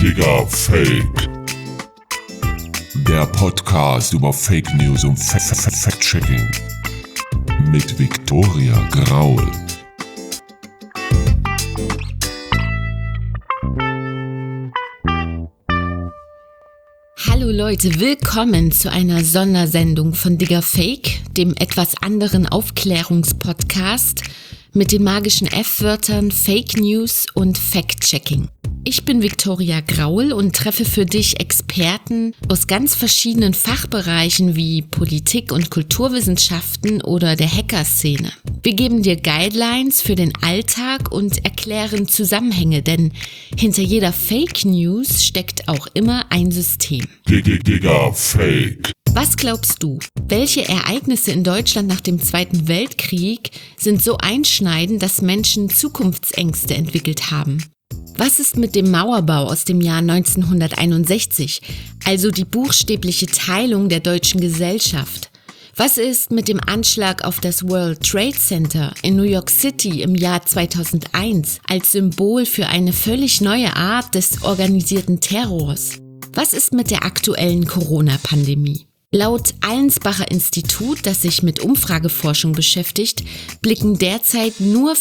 Digga, Fake. Der Podcast über Fake News und Fact-Checking. Mit Viktoria Graul. Hallo Leute, willkommen zu einer Sondersendung von Digga Fake, dem etwas anderen Aufklärungspodcast mit den magischen F-Wörtern Fake News und Fact-Checking. Ich bin Viktoria Graul und treffe für dich Experten aus ganz verschiedenen Fachbereichen wie Politik und Kulturwissenschaften oder der Hackerszene. Wir geben dir Guidelines für den Alltag und erklären Zusammenhänge, denn hinter jeder Fake News steckt auch immer ein System. Digga, Fake. Was glaubst du? Welche Ereignisse in Deutschland nach dem Zweiten Weltkrieg sind so einschneidend, dass Menschen Zukunftsängste entwickelt haben? Was ist mit dem Mauerbau aus dem Jahr 1961, also die buchstäbliche Teilung der deutschen Gesellschaft? Was ist mit dem Anschlag auf das World Trade Center in New York City im Jahr 2001 als Symbol für eine völlig neue Art des organisierten Terrors? Was ist mit der aktuellen Corona-Pandemie? Laut Allensbacher Institut, das sich mit Umfrageforschung beschäftigt, blicken derzeit nur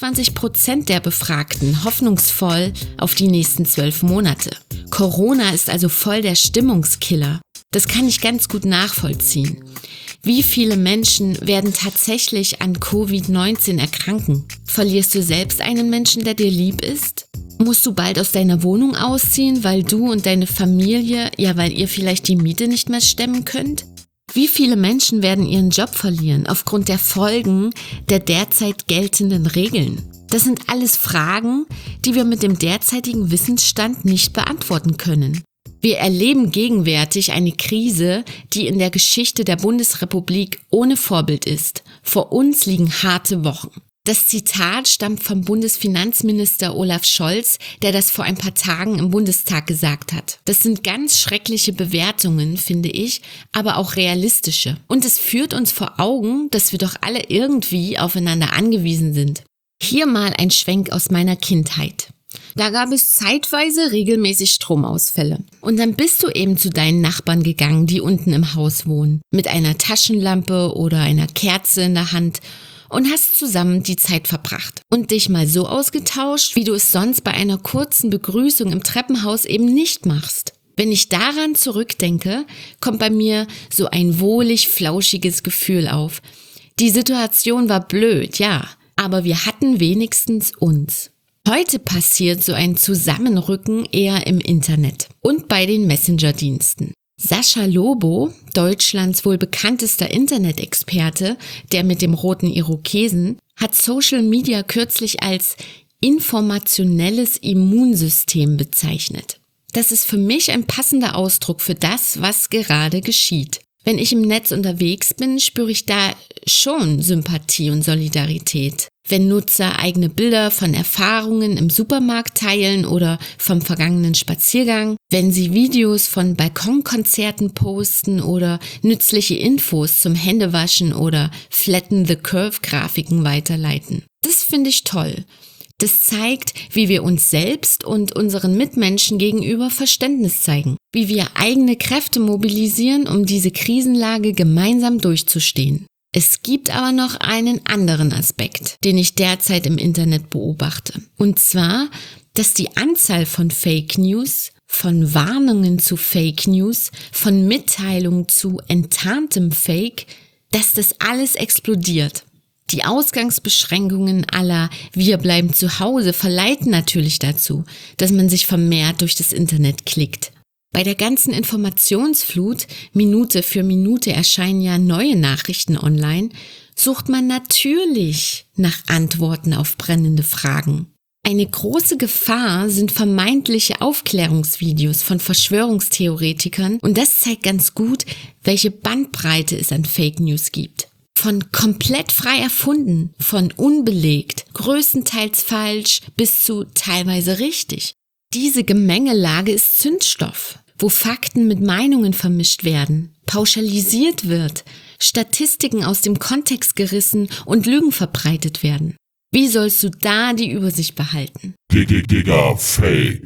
24% der Befragten hoffnungsvoll auf die nächsten 12 Monate. Corona ist also voll der Stimmungskiller. Das kann ich ganz gut nachvollziehen. Wie viele Menschen werden tatsächlich an Covid-19 erkranken? Verlierst du selbst einen Menschen, der dir lieb ist? Musst du bald aus deiner Wohnung ausziehen, weil du und deine Familie, weil ihr vielleicht die Miete nicht mehr stemmen könnt? Wie viele Menschen werden ihren Job verlieren aufgrund der Folgen der derzeit geltenden Regeln? Das sind alles Fragen, die wir mit dem derzeitigen Wissensstand nicht beantworten können. Wir erleben gegenwärtig eine Krise, die in der Geschichte der Bundesrepublik ohne Vorbild ist. Vor uns liegen harte Wochen. Das Zitat stammt vom Bundesfinanzminister Olaf Scholz, der das vor ein paar Tagen im Bundestag gesagt hat. Das sind ganz schreckliche Bewertungen, finde ich, aber auch realistische. Und es führt uns vor Augen, dass wir doch alle irgendwie aufeinander angewiesen sind. Hier mal ein Schwenk aus meiner Kindheit. Da gab es zeitweise regelmäßig Stromausfälle. Und dann bist du eben zu deinen Nachbarn gegangen, die unten im Haus wohnen, mit einer Taschenlampe oder einer Kerze in der Hand und hast zusammen die Zeit verbracht und dich mal so ausgetauscht, wie du es sonst bei einer kurzen Begrüßung im Treppenhaus eben nicht machst. Wenn ich daran zurückdenke, kommt bei mir so ein wohlig flauschiges Gefühl auf. Die Situation war blöd, ja, aber wir hatten wenigstens uns. Heute passiert so ein Zusammenrücken eher im Internet und bei den Messenger-Diensten. Sascha Lobo, Deutschlands wohl bekanntester Internet-Experte, der mit dem roten Irokesen, hat Social Media kürzlich als informationelles Immunsystem bezeichnet. Das ist für mich ein passender Ausdruck für das, was gerade geschieht. Wenn ich im Netz unterwegs bin, spüre ich da schon Sympathie und Solidarität. Wenn Nutzer eigene Bilder von Erfahrungen im Supermarkt teilen oder vom vergangenen Spaziergang, wenn sie Videos von Balkonkonzerten posten oder nützliche Infos zum Händewaschen oder Flatten the Curve Grafiken weiterleiten. Das finde ich toll. Das zeigt, wie wir uns selbst und unseren Mitmenschen gegenüber Verständnis zeigen, wie wir eigene Kräfte mobilisieren, um diese Krisenlage gemeinsam durchzustehen. Es gibt aber noch einen anderen Aspekt, den ich derzeit im Internet beobachte. Und zwar, dass die Anzahl von Fake News, von Warnungen zu Fake News, von Mitteilungen zu enttarntem Fake, dass das alles explodiert. Die Ausgangsbeschränkungen aller Wir bleiben zu Hause verleiten natürlich dazu, dass man sich vermehrt durch das Internet klickt. Bei der ganzen Informationsflut, Minute für Minute erscheinen ja neue Nachrichten online, sucht man natürlich nach Antworten auf brennende Fragen. Eine große Gefahr sind vermeintliche Aufklärungsvideos von Verschwörungstheoretikern und das zeigt ganz gut, welche Bandbreite es an Fake News gibt. Von komplett frei erfunden, von unbelegt, größtenteils falsch bis zu teilweise richtig. Diese Gemengelage ist Zündstoff, wo Fakten mit Meinungen vermischt werden, pauschalisiert wird, Statistiken aus dem Kontext gerissen und Lügen verbreitet werden. Wie sollst du da die Übersicht behalten? Digga, Fake.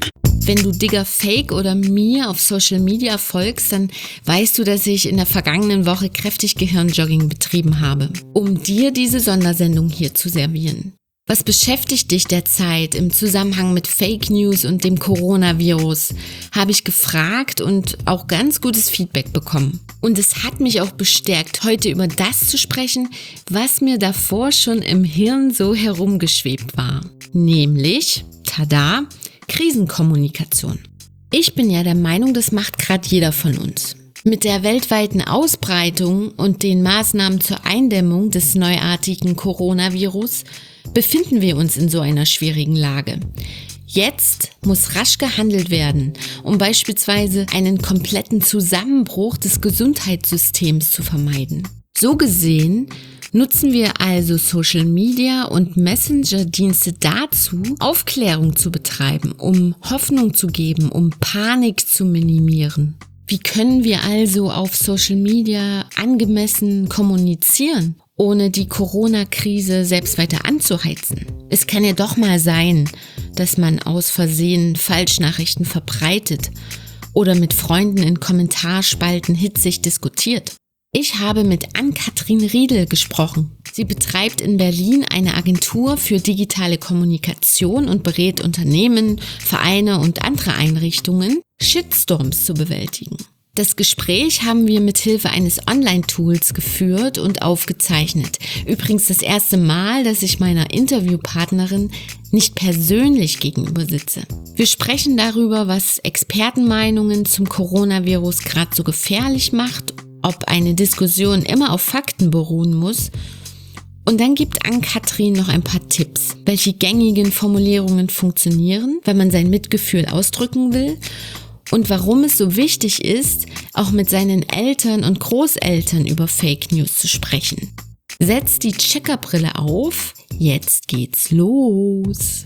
Wenn du Digger Fake oder mir auf Social Media folgst, dann weißt du, dass ich in der vergangenen Woche kräftig Gehirnjogging betrieben habe, um dir diese Sondersendung hier zu servieren. Was beschäftigt dich derzeit im Zusammenhang mit Fake News und dem Coronavirus? Habe ich gefragt und auch ganz gutes Feedback bekommen. Und es hat mich auch bestärkt, heute über das zu sprechen, was mir davor schon im Hirn so herumgeschwebt war. Nämlich, tada, Krisenkommunikation. Ich bin ja der Meinung, das macht gerade jeder von uns. Mit der weltweiten Ausbreitung und den Maßnahmen zur Eindämmung des neuartigen Coronavirus befinden wir uns in so einer schwierigen Lage. Jetzt muss rasch gehandelt werden, um beispielsweise einen kompletten Zusammenbruch des Gesundheitssystems zu vermeiden. So gesehen nutzen wir also Social Media und Messenger-Dienste dazu, Aufklärung zu betreiben, um Hoffnung zu geben, um Panik zu minimieren. Wie können wir also auf Social Media angemessen kommunizieren, ohne die Corona-Krise selbst weiter anzuheizen? Es kann ja doch mal sein, dass man aus Versehen Falschnachrichten verbreitet oder mit Freunden in Kommentarspalten hitzig diskutiert. Ich habe mit Ann-Kathrin Riedel gesprochen. Sie betreibt in Berlin eine Agentur für digitale Kommunikation und berät Unternehmen, Vereine und andere Einrichtungen, Shitstorms zu bewältigen. Das Gespräch haben wir mit Hilfe eines Online-Tools geführt und aufgezeichnet. Übrigens das erste Mal, dass ich meiner Interviewpartnerin nicht persönlich gegenüber sitze. Wir sprechen darüber, was Expertenmeinungen zum Coronavirus gerade so gefährlich macht, ob eine Diskussion immer auf Fakten beruhen muss. Und dann gibt Ann-Kathrin noch ein paar Tipps, welche gängigen Formulierungen funktionieren, wenn man sein Mitgefühl ausdrücken will und warum es so wichtig ist, auch mit seinen Eltern und Großeltern über Fake News zu sprechen. Setzt die Checkerbrille auf, jetzt geht's los.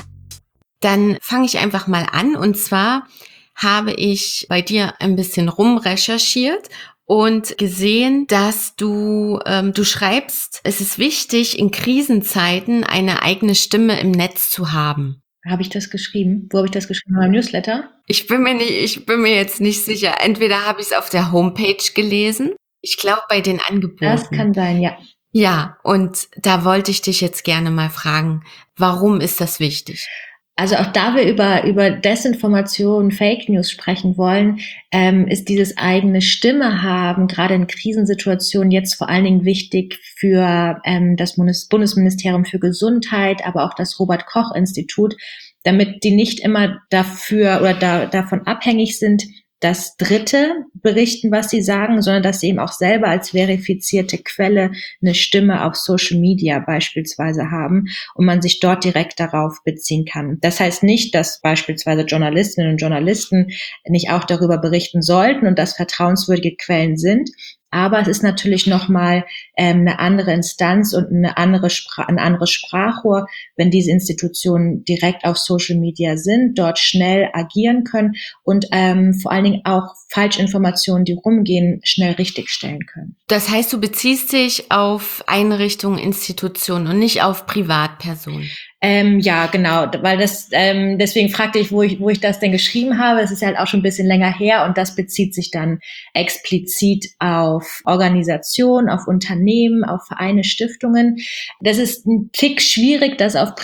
Dann fange ich einfach mal an, und zwar habe ich bei dir ein bisschen rumrecherchiert und gesehen, dass du schreibst, es ist wichtig, in Krisenzeiten eine eigene Stimme im Netz zu haben. Habe ich das geschrieben? Wo habe ich das geschrieben? In meinem Newsletter? Ich bin mir jetzt nicht sicher. Entweder habe ich es auf der Homepage gelesen. Ich glaube, bei den Angeboten. Das kann sein, ja. Ja, und da wollte ich dich jetzt gerne mal fragen, warum ist das wichtig? Also auch da wir über Desinformation, Fake News sprechen wollen, ist dieses eigene Stimme haben, gerade in Krisensituationen, jetzt vor allen Dingen wichtig für das Bundesministerium für Gesundheit, aber auch das Robert-Koch-Institut, damit die nicht immer dafür oder davon abhängig sind, dass Dritte berichten, was sie sagen, sondern dass sie eben auch selber als verifizierte Quelle eine Stimme auf Social Media beispielsweise haben und man sich dort direkt darauf beziehen kann. Das heißt nicht, dass beispielsweise Journalistinnen und Journalisten nicht auch darüber berichten sollten und das vertrauenswürdige Quellen sind. Aber es ist natürlich nochmal eine andere Instanz und ein anderes Sprachrohr, wenn diese Institutionen direkt auf Social Media sind, dort schnell agieren können und vor allen Dingen auch Falschinformationen, die rumgehen, schnell richtigstellen können. Das heißt, du beziehst dich auf Einrichtungen, Institutionen und nicht auf Privatpersonen. Ja, genau, weil das deswegen fragte ich, wo ich das denn geschrieben habe. Es ist halt auch schon ein bisschen länger her und das bezieht sich dann explizit auf Organisationen, auf Unternehmen, auf Vereine, Stiftungen. Das ist ein Tick schwierig, das auf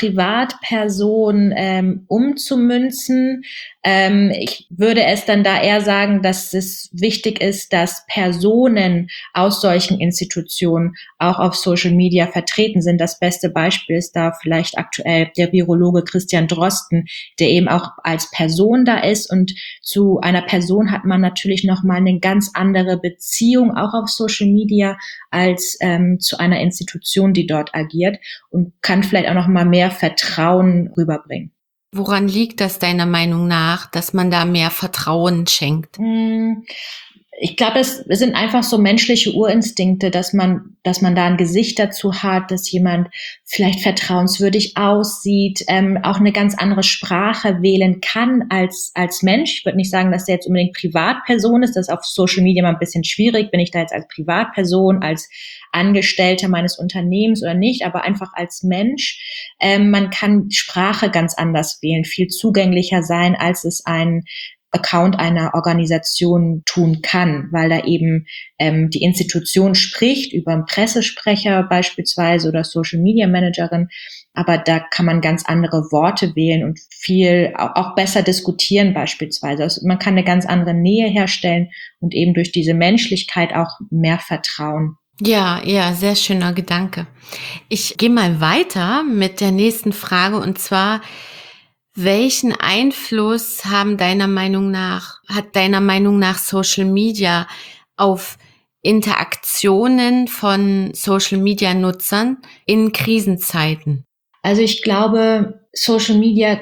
Privatpersonen umzumünzen. Ich würde es dann da eher sagen, dass es wichtig ist, dass Personen aus solchen Institutionen auch auf Social Media vertreten sind. Das beste Beispiel ist da vielleicht aktuell der Virologe Christian Drosten, der eben auch als Person da ist. Und zu einer Person hat man natürlich nochmal eine ganz andere Beziehung auch auf Social Media als zu einer Institution, die dort agiert und kann vielleicht auch nochmal mehr Vertrauen rüberbringen. Woran liegt das deiner Meinung nach, dass man da mehr Vertrauen schenkt? Ich glaube, es sind einfach so menschliche Urinstinkte, dass man da ein Gesicht dazu hat, dass jemand vielleicht vertrauenswürdig aussieht, auch eine ganz andere Sprache wählen kann als Mensch. Ich würde nicht sagen, dass der jetzt unbedingt Privatperson ist. Das ist auf Social Media mal ein bisschen schwierig. Bin ich da jetzt als Privatperson, als Angestellter meines Unternehmens oder nicht, aber einfach als Mensch. Man kann Sprache ganz anders wählen, viel zugänglicher sein, als es ein Account einer Organisation tun kann, weil da eben die Institution spricht über einen Pressesprecher beispielsweise oder Social Media Managerin, aber da kann man ganz andere Worte wählen und viel auch besser diskutieren beispielsweise. Also man kann eine ganz andere Nähe herstellen und eben durch diese Menschlichkeit auch mehr Vertrauen. Ja, sehr schöner Gedanke. Ich gehe mal weiter mit der nächsten Frage, und zwar: Welchen Einfluss hat deiner Meinung nach Social Media auf Interaktionen von Social Media Nutzern in Krisenzeiten? Also ich glaube, Social Media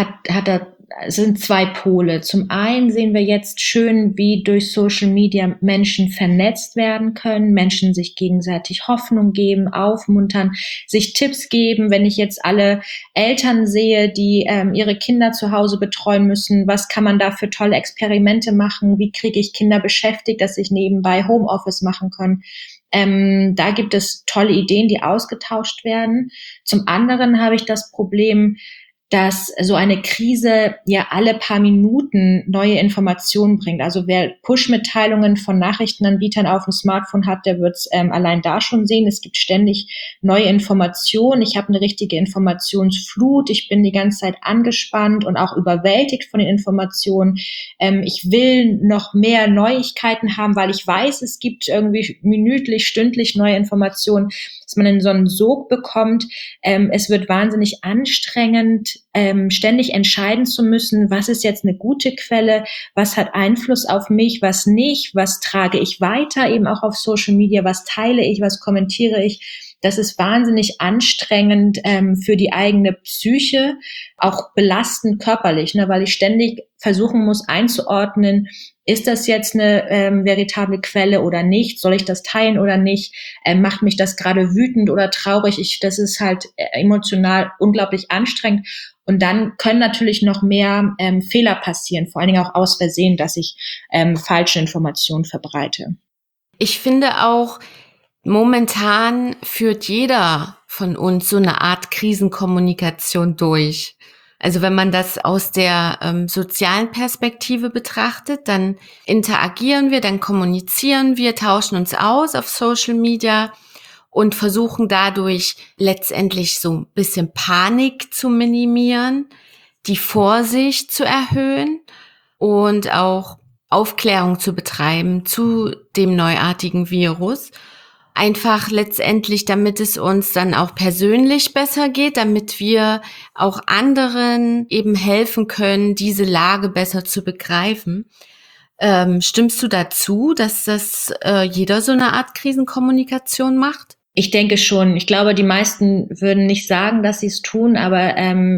sind zwei Pole. Zum einen sehen wir jetzt schön, wie durch Social Media Menschen vernetzt werden können, Menschen sich gegenseitig Hoffnung geben, aufmuntern, sich Tipps geben. Wenn ich jetzt alle Eltern sehe, die ihre Kinder zu Hause betreuen müssen, was kann man da für tolle Experimente machen? Wie kriege ich Kinder beschäftigt, dass ich nebenbei Homeoffice machen kann? Da gibt es tolle Ideen, die ausgetauscht werden. Zum anderen habe ich das Problem, dass so eine Krise ja alle paar Minuten neue Informationen bringt. Also wer Push-Mitteilungen von Nachrichtenanbietern auf dem Smartphone hat, der wird es allein da schon sehen. Es gibt ständig neue Informationen. Ich habe eine richtige Informationsflut. Ich bin die ganze Zeit angespannt und auch überwältigt von den Informationen. Ich will noch mehr Neuigkeiten haben, weil ich weiß, es gibt irgendwie minütlich, stündlich neue Informationen, dass man in so einen Sog bekommt. Es wird wahnsinnig anstrengend, ständig entscheiden zu müssen, was ist jetzt eine gute Quelle, was hat Einfluss auf mich, was nicht, was trage ich weiter eben auch auf Social Media, was teile ich, was kommentiere ich. Das ist wahnsinnig anstrengend für die eigene Psyche, auch belastend körperlich, ne, weil ich ständig versuchen muss einzuordnen, ist das jetzt eine veritable Quelle oder nicht? Soll ich das teilen oder nicht? Macht mich das gerade wütend oder traurig? Das ist halt emotional unglaublich anstrengend. Und dann können natürlich noch mehr Fehler passieren, vor allen Dingen auch aus Versehen, dass ich falsche Informationen verbreite. Ich finde auch, momentan führt jeder von uns so eine Art Krisenkommunikation durch. Also wenn man das aus der sozialen Perspektive betrachtet, dann interagieren wir, dann kommunizieren wir, tauschen uns aus auf Social Media und versuchen dadurch letztendlich so ein bisschen Panik zu minimieren, die Vorsicht zu erhöhen und auch Aufklärung zu betreiben zu dem neuartigen Virus. Einfach letztendlich, damit es uns dann auch persönlich besser geht, damit wir auch anderen eben helfen können, diese Lage besser zu begreifen. Stimmst du dazu, dass das jeder so eine Art Krisenkommunikation macht? Ich denke schon. Ich glaube, die meisten würden nicht sagen, dass sie es tun, aber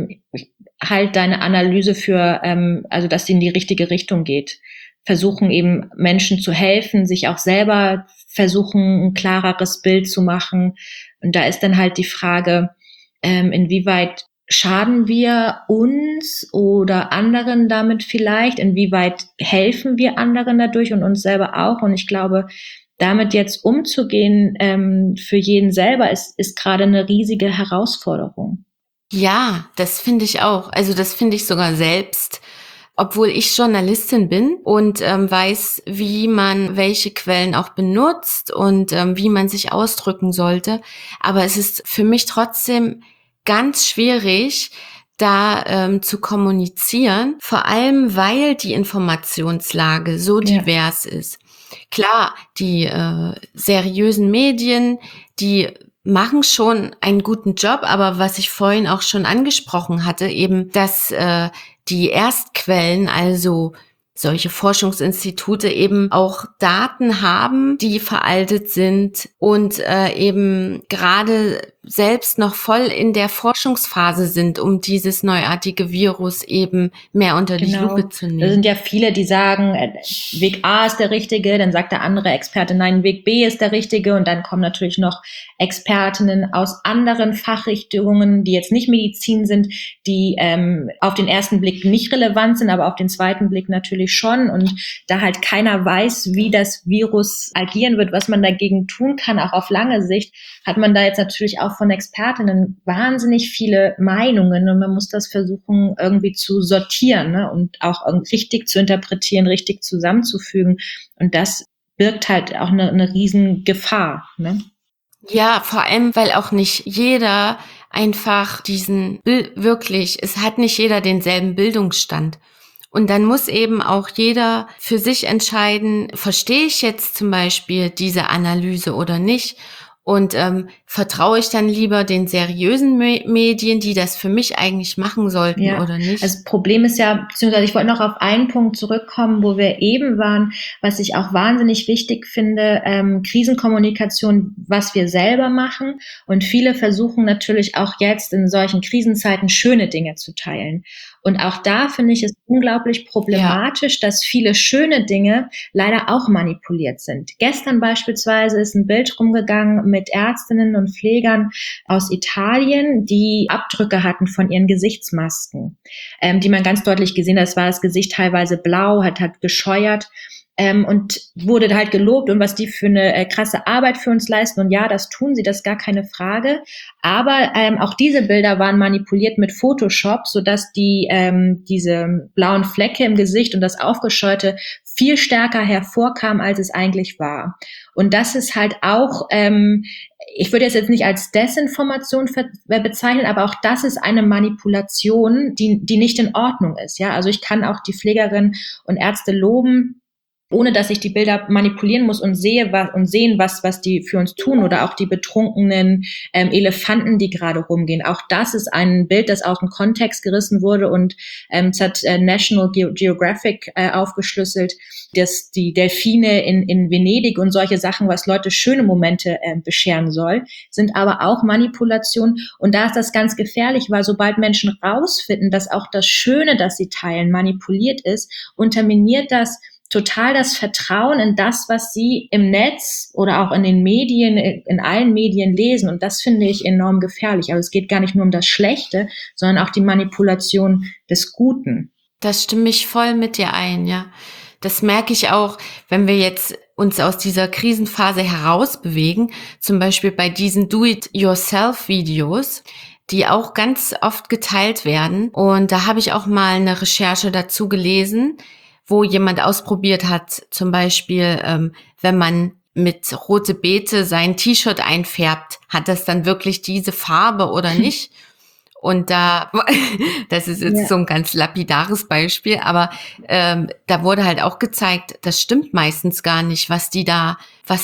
halt deine Analyse für, also dass sie in die richtige Richtung geht. Versuchen eben Menschen zu helfen, sich auch selber versuchen, ein klareres Bild zu machen. Und da ist dann halt die Frage, inwieweit schaden wir uns oder anderen damit vielleicht? Inwieweit helfen wir anderen dadurch und uns selber auch? Und ich glaube, damit jetzt umzugehen, für jeden selber ist gerade eine riesige Herausforderung. Ja, das finde ich auch. Also das finde ich sogar selbst, obwohl ich Journalistin bin und weiß, wie man welche Quellen auch benutzt und wie man sich ausdrücken sollte. Aber es ist für mich trotzdem ganz schwierig, da zu kommunizieren, vor allem weil die Informationslage so divers ist. Klar, die seriösen Medien, die machen schon einen guten Job, aber was ich vorhin auch schon angesprochen hatte, eben, dass die Erstquellen, also solche Forschungsinstitute, eben auch Daten haben, die veraltet sind und eben gerade selbst noch voll in der Forschungsphase sind, um dieses neuartige Virus eben mehr unter die Lupe zu nehmen. Da sind ja viele, die sagen, Weg A ist der richtige, dann sagt der andere Experte, nein, Weg B ist der richtige, und dann kommen natürlich noch Expertinnen aus anderen Fachrichtungen, die jetzt nicht Medizin sind, die auf den ersten Blick nicht relevant sind, aber auf den zweiten Blick natürlich schon, und da halt keiner weiß, wie das Virus agieren wird, was man dagegen tun kann, auch auf lange Sicht, hat man da jetzt natürlich auch von Expertinnen wahnsinnig viele Meinungen, und man muss das versuchen irgendwie zu sortieren, ne? Und auch richtig zu interpretieren, richtig zusammenzufügen, und das birgt halt auch eine riesen Gefahr, ne? Ja, vor allem, weil auch nicht jeder einfach es hat nicht jeder denselben Bildungsstand. Und dann muss eben auch jeder für sich entscheiden, verstehe ich jetzt zum Beispiel diese Analyse oder nicht? Und vertraue ich dann lieber den seriösen Medien, die das für mich eigentlich machen sollten, oder nicht? Also das Problem ist ja, beziehungsweise ich wollte noch auf einen Punkt zurückkommen, wo wir eben waren, was ich auch wahnsinnig wichtig finde, Krisenkommunikation, was wir selber machen. Und viele versuchen natürlich auch jetzt in solchen Krisenzeiten schöne Dinge zu teilen. Und auch da finde ich es unglaublich problematisch, dass viele schöne Dinge leider auch manipuliert sind. Gestern beispielsweise ist ein Bild rumgegangen mit Ärztinnen und Pflegern aus Italien, die Abdrücke hatten von ihren Gesichtsmasken, die man ganz deutlich gesehen hat. Es war das Gesicht teilweise blau, hat gescheuert. Und wurde halt gelobt, und was die für eine krasse Arbeit für uns leisten. Und ja, das tun sie, das ist gar keine Frage. Aber auch diese Bilder waren manipuliert mit Photoshop, sodass diese blauen Flecke im Gesicht und das Aufgescheute viel stärker hervorkam, als es eigentlich war. Und das ist halt auch, ich würde es jetzt nicht als Desinformation bezeichnen, aber auch das ist eine Manipulation, die nicht in Ordnung ist. Ja, also ich kann auch die Pflegerinnen und Ärzte loben, ohne dass ich die Bilder manipulieren muss und sehen, was die für uns tun, oder auch die betrunkenen Elefanten, die gerade rumgehen. Auch das ist ein Bild, das aus dem Kontext gerissen wurde, und es hat National Geographic aufgeschlüsselt, dass die Delfine in Venedig und solche Sachen, was Leute schöne Momente bescheren soll, sind aber auch Manipulation. Und da ist das ganz gefährlich, weil sobald Menschen rausfinden, dass auch das Schöne, das sie teilen, manipuliert ist, unterminiert das total das Vertrauen in das, was sie im Netz oder auch in den Medien, in allen Medien lesen. Und das finde ich enorm gefährlich. Aber es geht gar nicht nur um das Schlechte, sondern auch die Manipulation des Guten. Das stimme ich voll mit dir ein, ja. Das merke ich auch, wenn wir jetzt uns aus dieser Krisenphase herausbewegen, zum Beispiel bei diesen Do-it-yourself-Videos, die auch ganz oft geteilt werden. Und da habe ich auch mal eine Recherche dazu gelesen, wo jemand ausprobiert hat, zum Beispiel, wenn man mit rote Beete sein T-Shirt einfärbt, hat das dann wirklich diese Farbe oder nicht? Und das ist jetzt so ein ganz lapidares Beispiel, aber da wurde halt auch gezeigt, das stimmt meistens gar nicht, was die da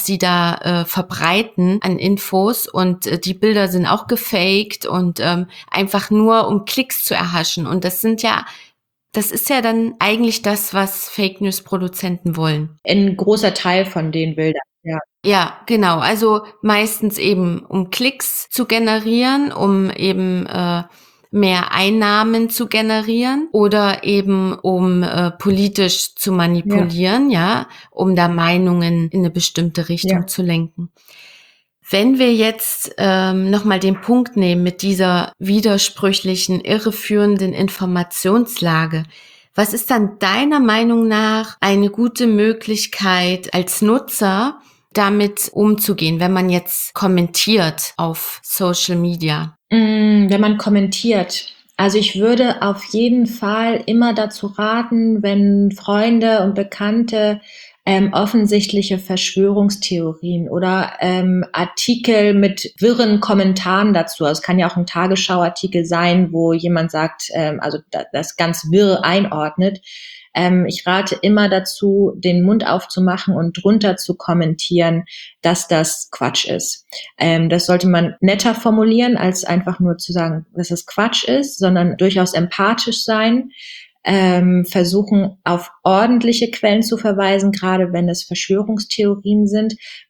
verbreiten an Infos, und die Bilder sind auch gefaked und einfach nur um Klicks zu erhaschen. Und das ist ja dann eigentlich das, was Fake-News-Produzenten wollen. Ein großer Teil von den Bildern, ja. Ja, genau. Also meistens eben, um Klicks zu generieren, um eben mehr Einnahmen zu generieren, oder eben um politisch zu manipulieren, ja, um da Meinungen in eine bestimmte Richtung zu lenken. Wenn wir jetzt nochmal den Punkt nehmen mit dieser widersprüchlichen, irreführenden Informationslage, was ist dann deiner Meinung nach eine gute Möglichkeit als Nutzer, damit umzugehen, wenn man jetzt kommentiert auf Social Media? Wenn man kommentiert. Also ich würde auf jeden Fall immer dazu raten, wenn Freunde und Bekannte offensichtliche Verschwörungstheorien oder Artikel mit wirren Kommentaren dazu. Also es kann ja auch ein Tagesschau-Artikel sein, wo jemand sagt, also das ganz wirr einordnet. Ich rate immer dazu, den Mund aufzumachen und drunter zu kommentieren, dass das Quatsch ist. Das sollte man netter formulieren, als einfach nur zu sagen, dass es Quatsch ist, sondern durchaus empathisch sein. Versuchen, auf ordentliche Quellen zu verweisen, gerade wenn es Verschwörungstheorien sind,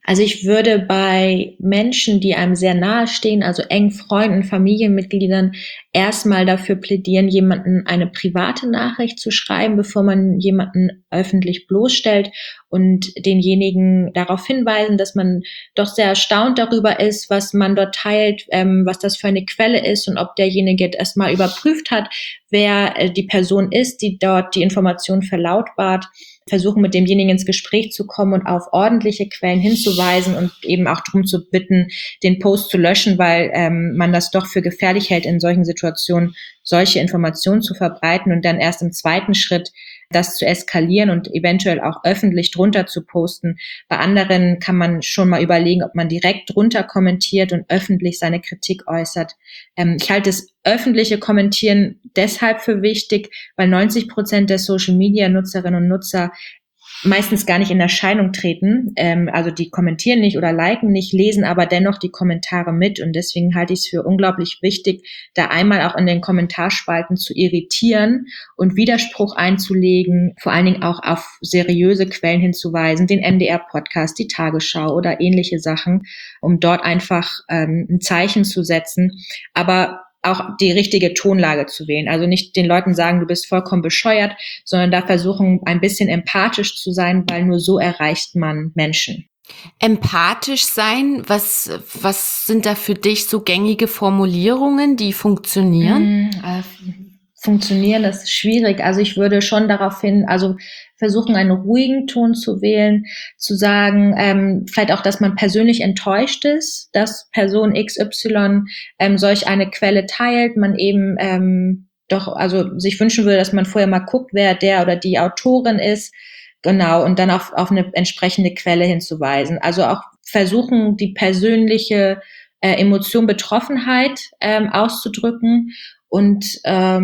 Also ich würde bei Menschen, die einem sehr nahe stehen, also engen Freunden, Familienmitgliedern, erstmal dafür plädieren, jemanden eine private Nachricht zu schreiben, bevor man jemanden öffentlich bloßstellt und denjenigen darauf hinweisen, dass man doch sehr erstaunt darüber ist, was man dort teilt, was das für eine Quelle ist und ob derjenige erstmal überprüft hat, wer die Person ist, die dort die Information verlautbart. Versuchen, mit demjenigen ins Gespräch zu kommen und auf ordentliche Quellen hinzuweisen und eben auch darum zu bitten, den Post zu löschen, weil man das doch für gefährlich hält, in solchen Situationen solche Informationen zu verbreiten und dann erst im zweiten Schritt das zu eskalieren und eventuell auch öffentlich drunter zu posten. Bei anderen kann man schon mal überlegen, ob man direkt drunter kommentiert und öffentlich seine Kritik äußert. Ich halte das öffentliche Kommentieren deshalb für wichtig, weil 90% der Social-Media-Nutzerinnen und Nutzer meistens gar nicht in Erscheinung treten. Also die kommentieren nicht oder liken nicht, lesen aber dennoch die Kommentare mit. Und deswegen halte ich es für unglaublich wichtig, da einmal auch in den Kommentarspalten zu irritieren und Widerspruch einzulegen, vor allen Dingen auch auf seriöse Quellen hinzuweisen, den MDR-Podcast, die Tagesschau oder ähnliche Sachen, um dort einfach ein Zeichen zu setzen. Aber auch die richtige Tonlage zu wählen. Also nicht den Leuten sagen, du bist vollkommen bescheuert, sondern da versuchen, ein bisschen empathisch zu sein, weil nur so erreicht man Menschen. Empathisch sein, was sind da für dich so gängige Formulierungen, die funktionieren? Funktionieren, das ist schwierig. Also ich würde schon darauf hin, also versuchen, einen ruhigen Ton zu wählen, zu sagen, vielleicht auch, dass man persönlich enttäuscht ist, dass Person XY solch eine Quelle teilt, man eben doch, also sich wünschen würde, dass man vorher mal guckt, wer der oder die Autorin ist, genau, und dann auf eine entsprechende Quelle hinzuweisen. Also auch versuchen, die persönliche Emotion, Betroffenheit auszudrücken. Und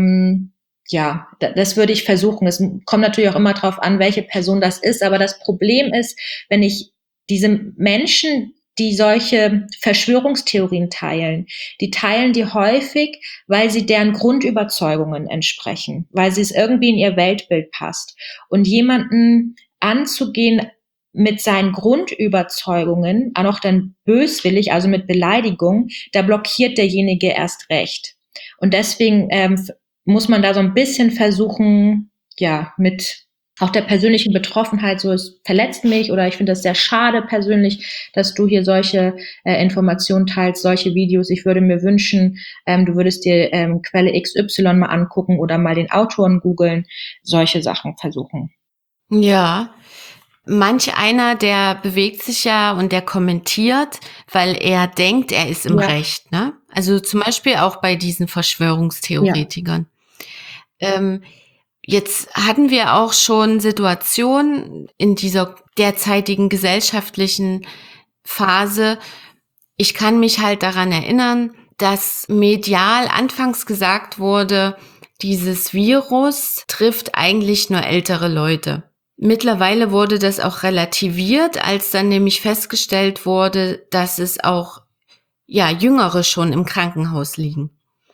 ja, das würde ich versuchen. Es kommt natürlich auch immer drauf an, welche Person das ist. Aber das Problem ist, wenn ich diese Menschen, die solche Verschwörungstheorien teilen, die teilen die häufig, weil sie deren Grundüberzeugungen entsprechen, weil sie es irgendwie in ihr Weltbild passt. Und jemanden anzugehen mit seinen Grundüberzeugungen, auch noch dann böswillig, also mit Beleidigung, da blockiert derjenige erst recht. Und deswegen muss man da so ein bisschen versuchen, ja, mit auch der persönlichen Betroffenheit, so es verletzt mich oder ich finde das sehr schade persönlich, dass du hier solche Informationen teilst, solche Videos. Ich würde mir wünschen, du würdest dir Quelle XY mal angucken oder mal den Autoren googeln, solche Sachen versuchen. Ja, manch einer, der bewegt sich ja und der kommentiert, weil er denkt, er ist im Recht, ne? Also zum Beispiel auch bei diesen Verschwörungstheoretikern. Ja. Jetzt hatten wir auch schon Situationen in dieser derzeitigen gesellschaftlichen Phase. Ich kann mich halt daran erinnern, dass medial anfangs gesagt wurde, dieses Virus trifft eigentlich nur ältere Leute. Mittlerweile wurde das auch relativiert, als dann nämlich festgestellt wurde, dass es auch Jüngere schon im Krankenhaus liegen.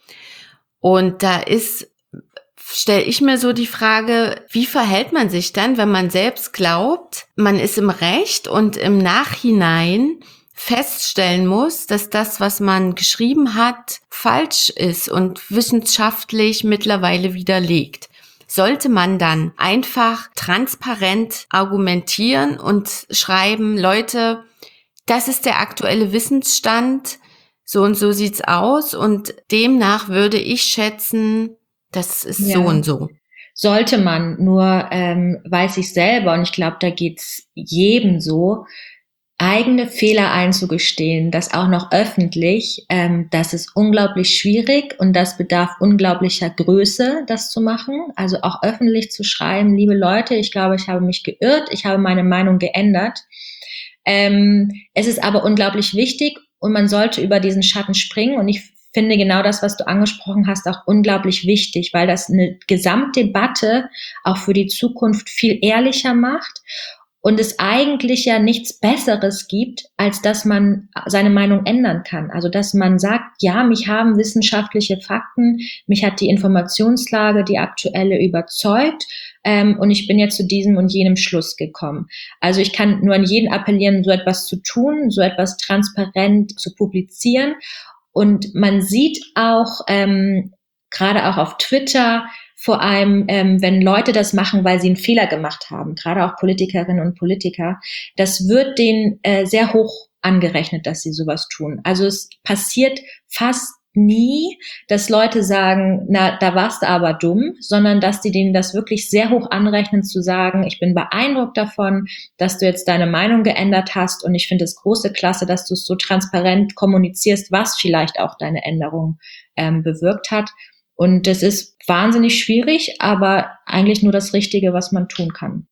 Und da stelle ich mir so die Frage, wie verhält man sich dann, wenn man selbst glaubt, man ist im Recht und im Nachhinein feststellen muss, dass das, was man geschrieben hat, falsch ist und wissenschaftlich mittlerweile widerlegt. Sollte man dann einfach transparent argumentieren und schreiben, Leute, das ist der aktuelle Wissensstand, so und so sieht's aus und demnach würde ich schätzen, das ist so und so. Sollte man, nur weiß ich selber und ich glaube, da geht's jedem so, eigene Fehler einzugestehen, das auch noch öffentlich, das ist unglaublich schwierig und das bedarf unglaublicher Größe, das zu machen. Also auch öffentlich zu schreiben, liebe Leute, ich glaube, ich habe mich geirrt, ich habe meine Meinung geändert. Es ist aber unglaublich wichtig und man sollte über diesen Schatten springen und ich finde genau das, was du angesprochen hast, auch unglaublich wichtig, weil das eine Gesamtdebatte auch für die Zukunft viel ehrlicher macht und es eigentlich ja nichts Besseres gibt, als dass man seine Meinung ändern kann. Also dass man sagt, ja, mich haben wissenschaftliche Fakten, mich hat die Informationslage, die aktuelle, überzeugt, und ich bin jetzt zu diesem und jenem Schluss gekommen. Also ich kann nur an jeden appellieren, so etwas zu tun, so etwas transparent zu publizieren. Und man sieht auch, gerade auch auf Twitter, vor allem, wenn Leute das machen, weil sie einen Fehler gemacht haben, gerade auch Politikerinnen und Politiker, das wird denen sehr hoch angerechnet, dass sie sowas tun. Also es passiert fast nie, dass Leute sagen, na, da warst du aber dumm, sondern dass die denen das wirklich sehr hoch anrechnen, zu sagen, ich bin beeindruckt davon, dass du jetzt deine Meinung geändert hast, und ich finde es große Klasse, dass du es so transparent kommunizierst, was vielleicht auch deine Änderung bewirkt hat. Und das ist wahnsinnig schwierig, aber eigentlich nur das Richtige, was man tun kann.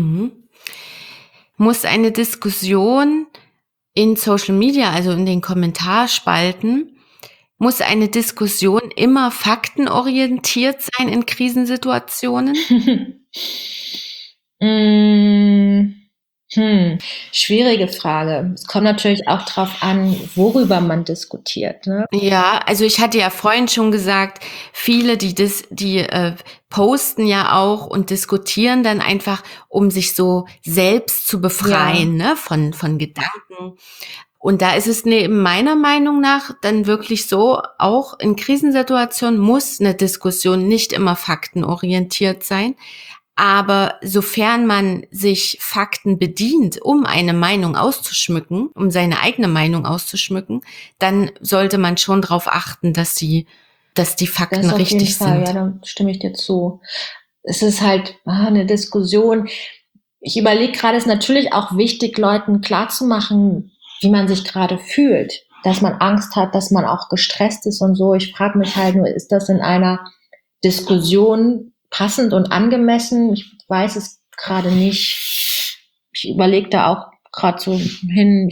Muss eine Diskussion in Social Media, also in den Kommentarspalten, muss eine Diskussion immer faktenorientiert sein in Krisensituationen? Schwierige Frage. Es kommt natürlich auch drauf an, worüber man diskutiert, ne? Ja, also ich hatte ja vorhin schon gesagt, viele, die posten ja auch und diskutieren dann einfach, um sich so selbst zu befreien, ne, von Gedanken. Und da ist es meiner Meinung nach dann wirklich so, auch in Krisensituationen muss eine Diskussion nicht immer faktenorientiert sein. Aber sofern man sich Fakten bedient, um eine Meinung auszuschmücken, um seine eigene Meinung auszuschmücken, dann sollte man schon darauf achten, dass die Fakten richtig sind. Ja, da stimme ich dir zu. Es ist halt eine Diskussion. Ich überlege gerade, es ist natürlich auch wichtig, Leuten klarzumachen, wie man sich gerade fühlt, dass man Angst hat, dass man auch gestresst ist und so. Ich frage mich halt nur, ist das in einer Diskussion passend und angemessen? Ich weiß es gerade nicht. Ich überlege da auch gerade so hin.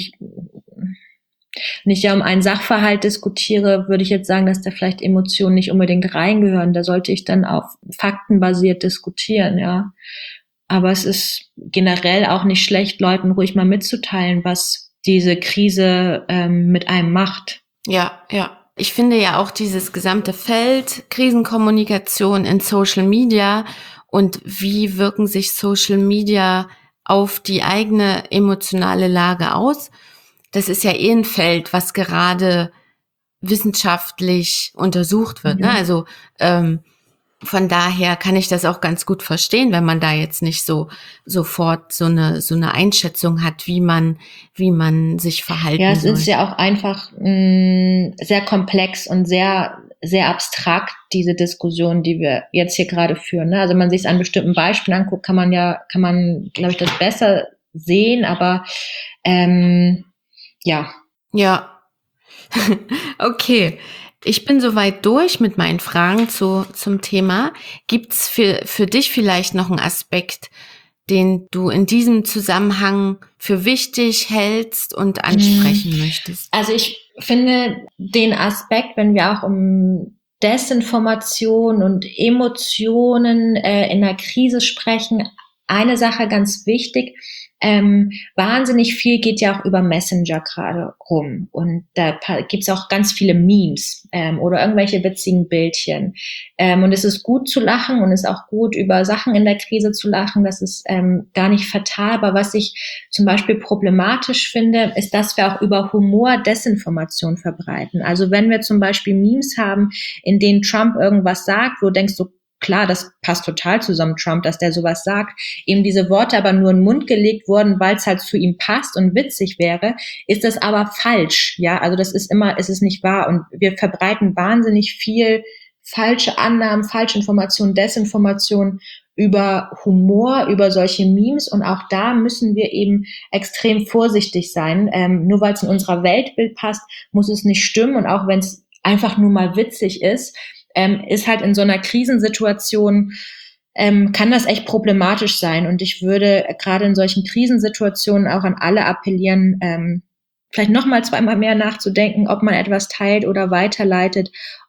Wenn ich ja um einen Sachverhalt diskutiere, würde ich jetzt sagen, dass da vielleicht Emotionen nicht unbedingt reingehören. Da sollte ich dann auf faktenbasiert diskutieren, ja. Aber es ist generell auch nicht schlecht, Leuten ruhig mal mitzuteilen, was diese Krise mit einem macht. Ja. Ich finde ja auch dieses gesamte Feld Krisenkommunikation in Social Media und wie wirken sich Social Media auf die eigene emotionale Lage aus. Das ist ja ein Feld, was gerade wissenschaftlich untersucht wird. Ne? Also von daher kann ich das auch ganz gut verstehen, wenn man da jetzt nicht so sofort so eine Einschätzung hat, wie man sich verhalten soll. Ja, es ist ja auch einfach sehr komplex und sehr, sehr abstrakt, diese Diskussion, die wir jetzt hier gerade führen. Ne? Also wenn man sich es an bestimmten Beispielen anguckt, kann man, glaube ich, das besser sehen, aber ja. Ja. Okay. Ich bin soweit durch mit meinen Fragen zum Thema. Gibt's für dich vielleicht noch einen Aspekt, den du in diesem Zusammenhang für wichtig hältst und ansprechen möchtest? Also ich finde den Aspekt, wenn wir auch um Desinformation und Emotionen in der Krise sprechen, eine Sache ganz wichtig. Wahnsinnig viel geht ja auch über Messenger gerade rum, und da gibt's auch ganz viele Memes oder irgendwelche witzigen Bildchen, und es ist gut zu lachen und es ist auch gut, über Sachen in der Krise zu lachen, das ist gar nicht fatal, aber was ich zum Beispiel problematisch finde, ist, dass wir auch über Humor Desinformation verbreiten. Also wenn wir zum Beispiel Memes haben, in denen Trump irgendwas sagt, wo du denkst, so klar, das passt total zusammen, Trump, dass der sowas sagt, eben diese Worte aber nur in den Mund gelegt wurden, weil es halt zu ihm passt und witzig wäre, ist das aber falsch, ja, also das ist es ist nicht wahr, und wir verbreiten wahnsinnig viel falsche Annahmen, falsche Informationen, Desinformation über Humor, über solche Memes, und auch da müssen wir eben extrem vorsichtig sein, nur weil es in unserer Weltbild passt, muss es nicht stimmen, und auch wenn es einfach nur mal witzig ist halt in so einer Krisensituation, kann das echt problematisch sein. Und ich würde gerade in solchen Krisensituationen auch an alle appellieren, vielleicht nochmal zweimal mehr nachzudenken, ob man etwas teilt oder weiterleitet,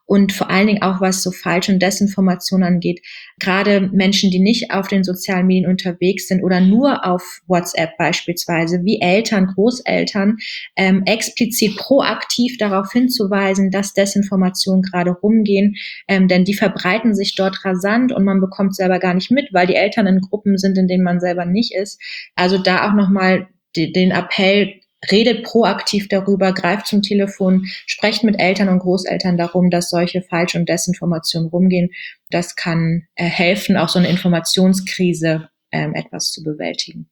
Und vor allen Dingen auch, was so Falsch- und Desinformation angeht, gerade Menschen, die nicht auf den sozialen Medien unterwegs sind oder nur auf WhatsApp beispielsweise, wie Eltern, Großeltern, explizit proaktiv darauf hinzuweisen, dass Desinformationen gerade rumgehen, denn die verbreiten sich dort rasant und man bekommt selber gar nicht mit, weil die Eltern in Gruppen sind, in denen man selber nicht ist. Also da auch nochmal den Appell, redet proaktiv darüber, greift zum Telefon, sprecht mit Eltern und Großeltern darum, dass solche Falsch- und Desinformationen rumgehen. Das kann helfen, auch so eine Informationskrise etwas zu bewältigen.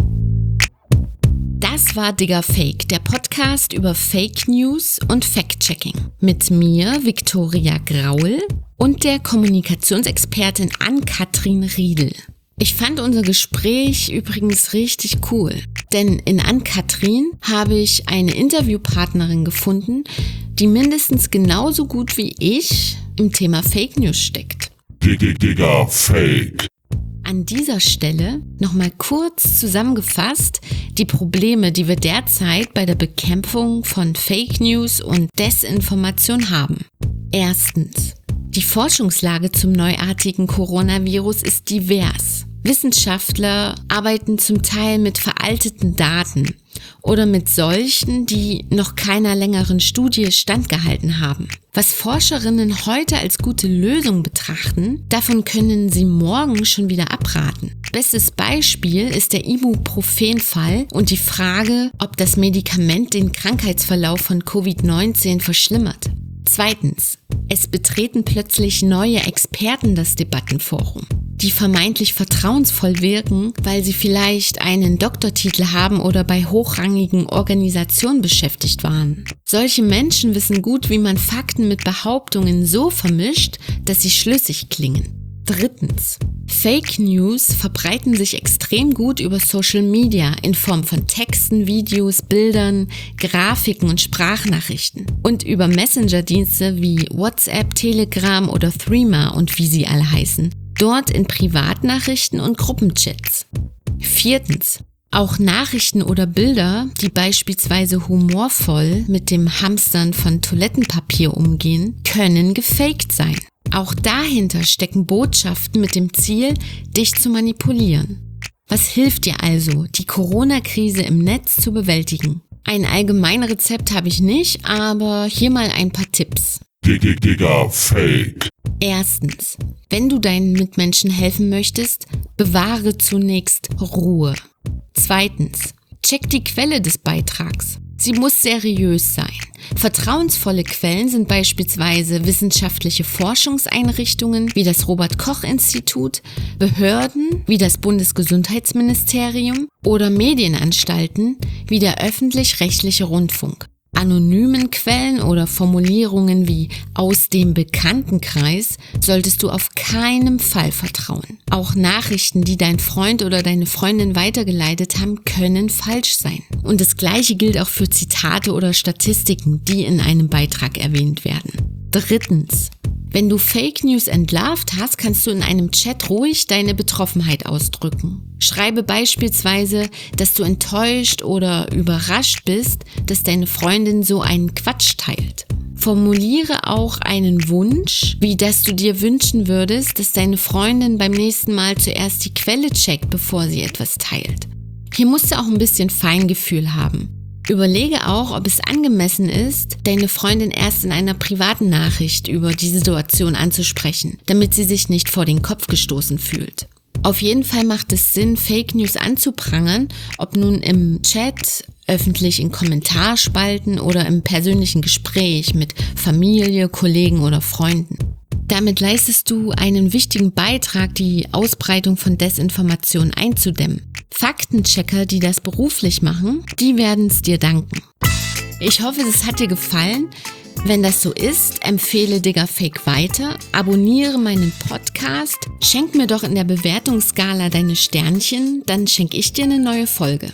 Das war Digga Fake, der Podcast über Fake News und Fact-Checking. Mit mir, Viktoria Graul, und der Kommunikationsexpertin Ann-Kathrin Riedel. Ich fand unser Gespräch übrigens richtig cool, denn in Ann-Kathrin habe ich eine Interviewpartnerin gefunden, die mindestens genauso gut wie ich im Thema Fake News steckt. Digga Fake. An dieser Stelle nochmal kurz zusammengefasst die Probleme, die wir derzeit bei der Bekämpfung von Fake News und Desinformation haben. Erstens. Die Forschungslage zum neuartigen Coronavirus ist divers. Wissenschaftler arbeiten zum Teil mit veralteten Daten oder mit solchen, die noch keiner längeren Studie standgehalten haben. Was Forscherinnen heute als gute Lösung betrachten, davon können sie morgen schon wieder abraten. Bestes Beispiel ist der Ibuprofen-Fall und die Frage, ob das Medikament den Krankheitsverlauf von Covid-19 verschlimmert. Zweitens. Es betreten plötzlich neue Experten das Debattenforum, die vermeintlich vertrauensvoll wirken, weil sie vielleicht einen Doktortitel haben oder bei hochrangigen Organisationen beschäftigt waren. Solche Menschen wissen gut, wie man Fakten mit Behauptungen so vermischt, dass sie schlüssig klingen. Drittens. Fake News verbreiten sich extrem gut über Social Media in Form von Texten, Videos, Bildern, Grafiken und Sprachnachrichten und über Messenger-Dienste wie WhatsApp, Telegram oder Threema und wie sie alle heißen. Dort in Privatnachrichten und Gruppenchats. Viertens. Auch Nachrichten oder Bilder, die beispielsweise humorvoll mit dem Hamstern von Toilettenpapier umgehen, können gefaked sein. Auch dahinter stecken Botschaften mit dem Ziel, dich zu manipulieren. Was hilft dir also, die Corona-Krise im Netz zu bewältigen? Ein Allgemeinrezept habe ich nicht, aber hier mal ein paar Tipps. Digga Fake. Erstens, wenn du deinen Mitmenschen helfen möchtest, bewahre zunächst Ruhe. Zweitens, check die Quelle des Beitrags. Sie muss seriös sein. Vertrauensvolle Quellen sind beispielsweise wissenschaftliche Forschungseinrichtungen wie das Robert-Koch-Institut, Behörden wie das Bundesgesundheitsministerium oder Medienanstalten wie der öffentlich-rechtliche Rundfunk. Anonymen Quellen oder Formulierungen wie aus dem Bekanntenkreis solltest du auf keinen Fall vertrauen. Auch Nachrichten, die dein Freund oder deine Freundin weitergeleitet haben, können falsch sein. Und das Gleiche gilt auch für Zitate oder Statistiken, die in einem Beitrag erwähnt werden. Drittens. Wenn du Fake News entlarvt hast, kannst du in einem Chat ruhig deine Betroffenheit ausdrücken. Schreibe beispielsweise, dass du enttäuscht oder überrascht bist, dass deine Freundin so einen Quatsch teilt. Formuliere auch einen Wunsch, wie dass du dir wünschen würdest, dass deine Freundin beim nächsten Mal zuerst die Quelle checkt, bevor sie etwas teilt. Hier musst du auch ein bisschen Feingefühl haben. Überlege auch, ob es angemessen ist, deine Freundin erst in einer privaten Nachricht über die Situation anzusprechen, damit sie sich nicht vor den Kopf gestoßen fühlt. Auf jeden Fall macht es Sinn, Fake News anzuprangern, ob nun im Chat, öffentlich in Kommentarspalten oder im persönlichen Gespräch mit Familie, Kollegen oder Freunden. Damit leistest du einen wichtigen Beitrag, die Ausbreitung von Desinformation einzudämmen. Faktenchecker, die das beruflich machen, die werden es dir danken. Ich hoffe, es hat dir gefallen. Wenn das so ist, empfehle Digga Fake weiter, abonniere meinen Podcast, schenk mir doch in der Bewertungsskala deine Sternchen, dann schenke ich dir eine neue Folge.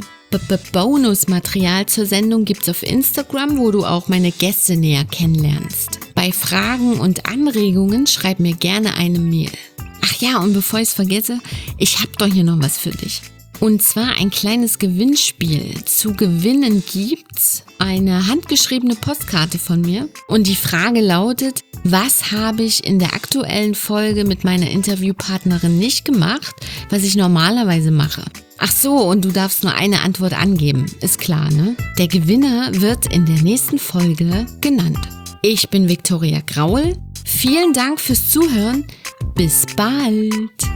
Bonusmaterial zur Sendung gibt's auf Instagram, wo du auch meine Gäste näher kennenlernst. Bei Fragen und Anregungen schreib mir gerne eine Mail. Ach ja, und bevor ich es vergesse, ich hab doch hier noch was für dich. Und zwar ein kleines Gewinnspiel. Zu gewinnen gibt's eine handgeschriebene Postkarte von mir. Und die Frage lautet: Was habe ich in der aktuellen Folge mit meiner Interviewpartnerin nicht gemacht, was ich normalerweise mache? Ach so, und du darfst nur eine Antwort angeben. Ist klar, ne? Der Gewinner wird in der nächsten Folge genannt. Ich bin Viktoria Graul. Vielen Dank fürs Zuhören. Bis bald.